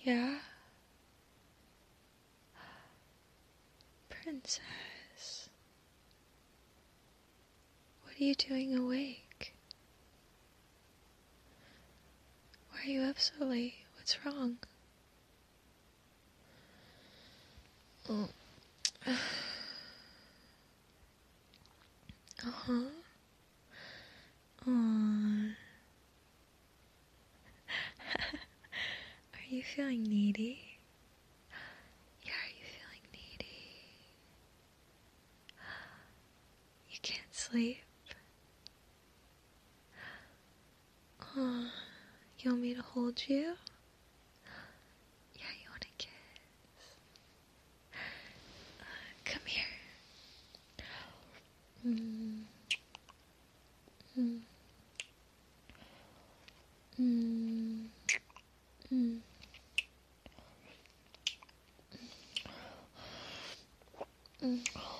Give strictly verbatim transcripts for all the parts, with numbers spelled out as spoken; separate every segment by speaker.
Speaker 1: Yeah? Princess. What are you doing awake? Why are you up so late? What's wrong? Oh. Uh-huh. Aww. Are you feeling needy? Yeah, are you feeling needy? You can't sleep? Aw, you want me to hold you? Yeah, you want a kiss? Uh, come here. Mm. Mm. Mm. Mm. Mm.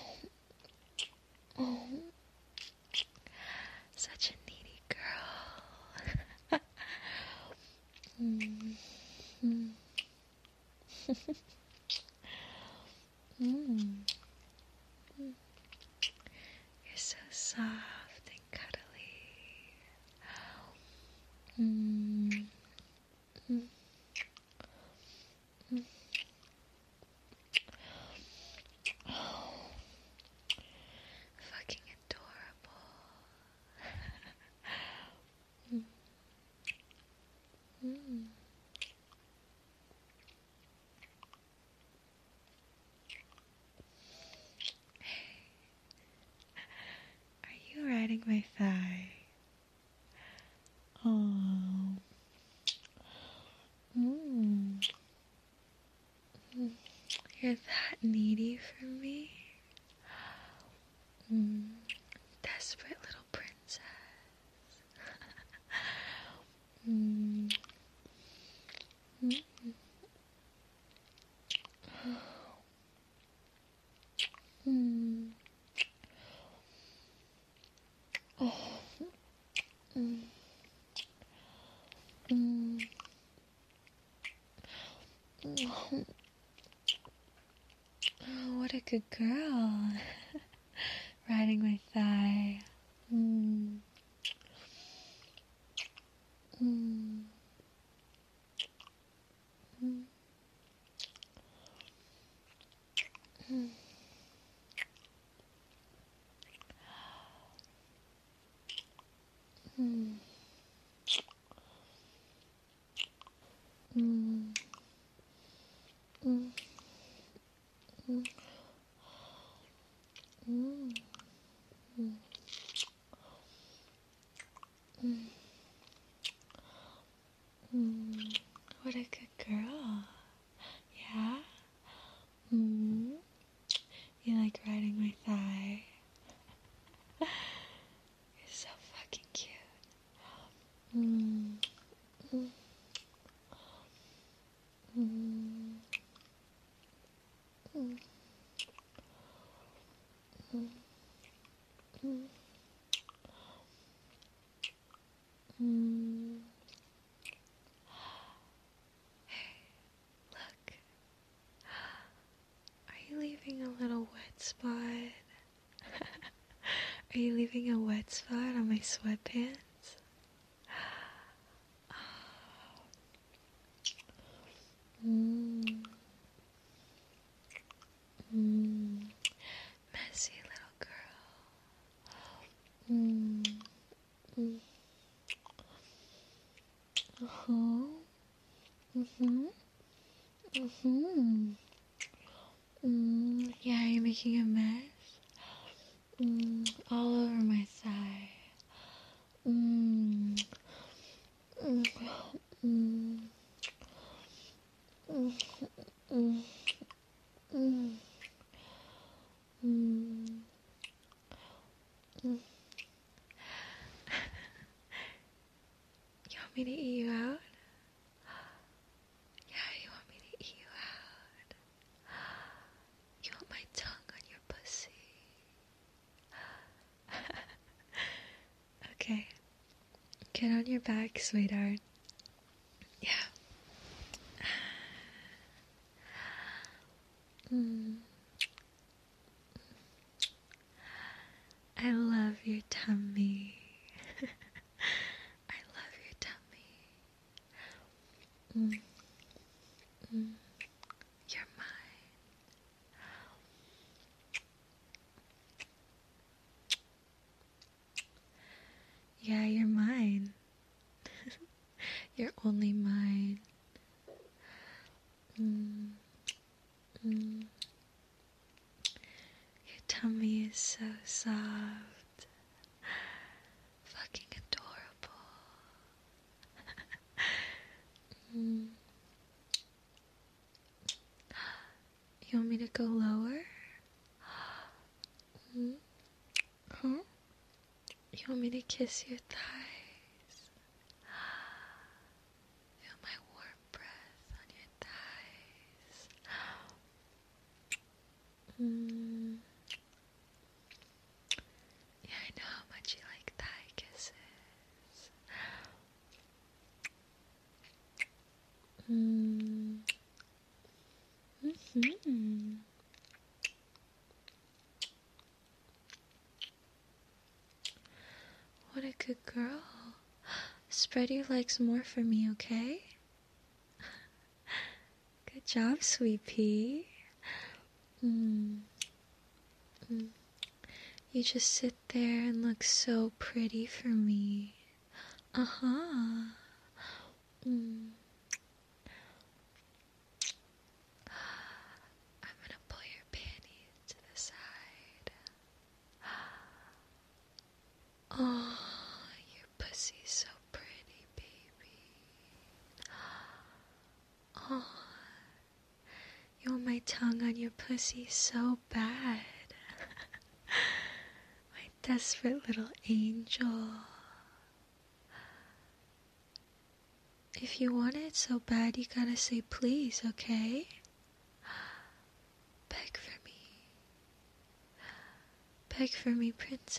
Speaker 1: Oh, such a needy girl. mm. Mm. mm. You're so soft and cuddly. Mm. Mm. Mm. Oh, fucking adorable. mm. Mm. Are you riding my thigh? Oh. Mm. Mm. You're that needy for me? Mm. Desperate little princess. mm. Mm. Mm. Oh. Mm. Mm. Oh, what a good girl. Riding my thigh. Mm. Mm. Mm. Mm. Mm. Mm. Mm. Mm. Mm. Mm. Mm. What a good girl. Yeah? Mm. You like riding my thigh? You're so fucking cute. Mm. Mm. Mm. Mm. Mm. Mm. Mm. Look. Are you leaving a little wet spot? Are you leaving a wet spot on my sweatpants? Mm. Mm. Messy little girl. Mm. Mm. Uh-huh. Mm-hmm. Mm-hmm. Mm. Yeah, you're making a mess? Mm. All over my thigh. Mm. Mm. Mm. Mm. Mm. Mm. Mm. Mm. You want me to eat you out? Yeah, you want me to eat you out? You want my tongue on your pussy? Okay. Get on your back, sweetheart. Yeah. I love your tummy. I love your tummy. Mm. Mm. You're mine. Yeah, you're mine. You're only mine. Mm. Mm. Your tummy is so soft. Fucking adorable. mm. You want me to go lower? Mm. Huh? You want me to kiss your thighs? Feel my warm breath on your thighs. Mm. Yeah, I know how much you like thigh kisses. Mm. Mm-hmm. What a good girl. Spread your legs more for me, okay? Good job, sweet pea. Mm. Mm. You just sit there and look so pretty for me. Uh-huh. Mm. I'm gonna pull your panties to the side. Oh, your pussy's so pretty, baby. Oh, you want my tongue on your pussy so bad. My desperate little angel. If you want it so bad, you gotta say please, okay? Beg for me. Beg for me, princess.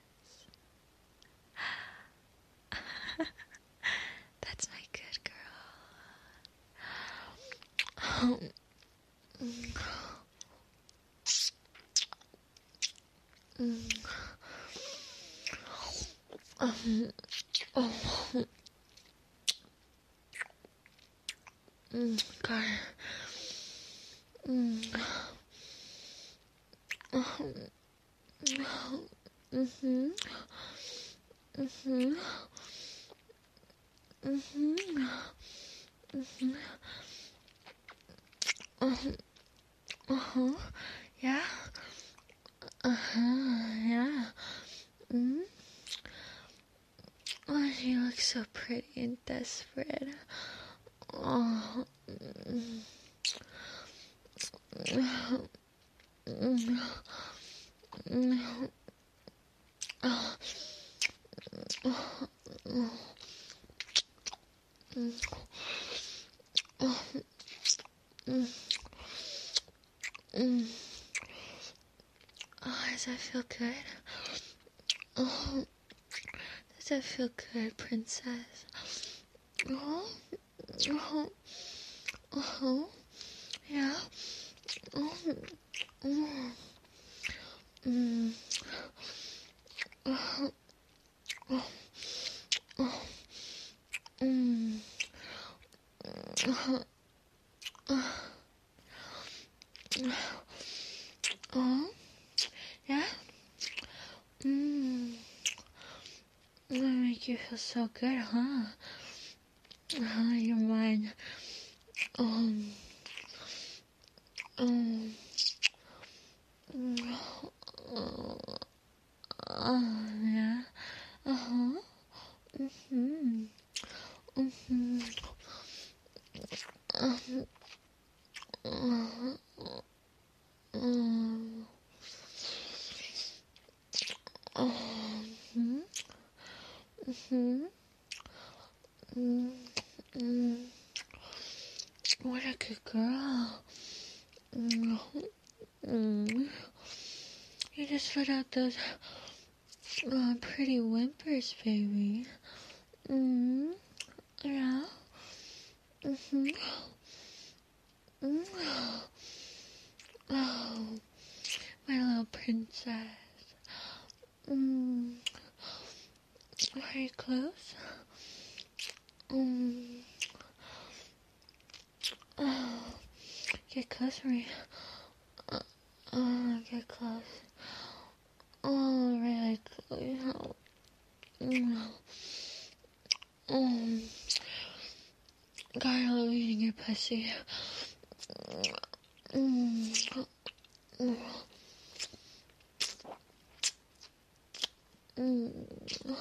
Speaker 1: That's my good girl. Mm. Mm. Um, oh. Mm, God. Mm. Mm-hmm. Mm-hmm. Mm-hmm. Mm-hmm. Uh-huh. Uh-huh. Yeah. Uh-huh. Yeah. Mm. Oh, she looks so pretty and desperate. Oh. Mm. Mm. Mm. Mm. Oh. Oh. Mm. Oh. Mm. Mm. Oh, does that feel good? Oh, does that feel good, princess? Oh, oh, oh, yeah. Oh, oh, mm, oh, oh, oh, mm, oh, oh, yeah. Mm, that make you feel so good, huh? Uh, you're mine. Um, um, uh, uh, yeah. Uh huh. Mhm. Mhm. Uh huh. Uh huh. Um. Mhm. Mhm. Mm. Mm. What a good girl. Mm. Mm. You just let out those uh, pretty whimpers, baby. Mm. Yeah. Mhm. Mm. Oh, my little princess. Mm. Are you close? Um. Oh. Get close to me. Uh, uh, get close. Oh, really close. Mm. Um. God, I love eating your pussy. Mm. Mm. Mm.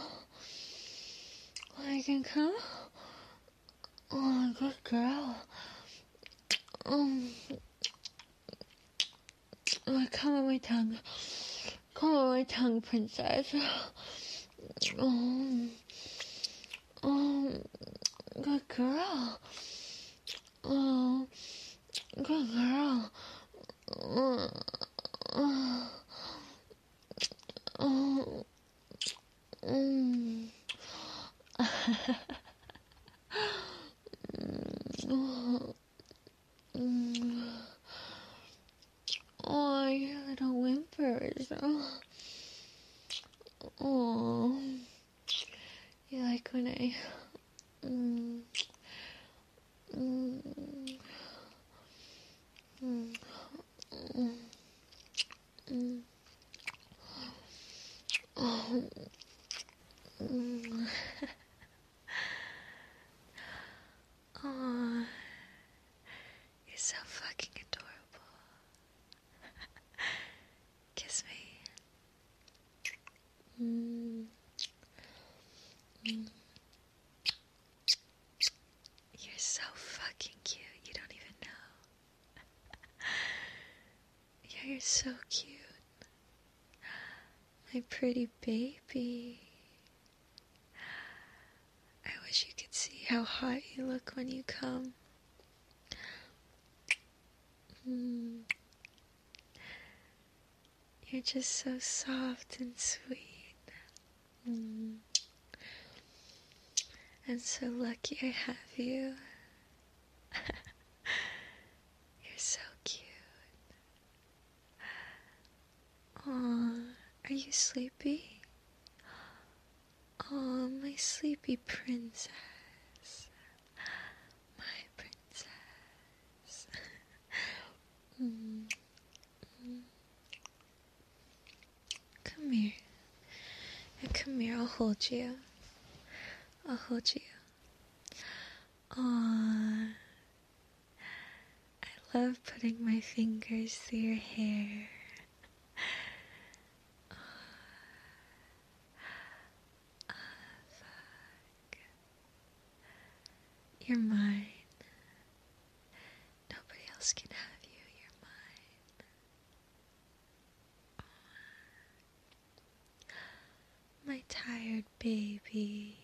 Speaker 1: I can come? Oh, good girl. Um. Oh, come on my tongue. Come on my tongue, princess. Um. Um. Good girl. Oh. Good girl. Uh, uh, uh, mm. Oh, your little whimpers. Oh, you like when I... Mm, mm, mm, mm, mm. Oh, mm. Oh, you're so fucking adorable. Kiss me. Mm. Mm. You're so fucking cute. You don't even know. Yeah, you're so cute. My pretty baby. I wish you could see how hot you look when you come. Mm. You're just so soft and sweet. Mm. I'm so lucky I have you. You're so cute. Aw, are you sleepy? Aw, my sleepy princess. My princess. Mm. Mm. Come here. Come here, I'll hold you. I'll hold you. Aww. I love putting my fingers through your hair. Oh, fuck. You're mine. Nobody else can have you. You're mine. My tired baby.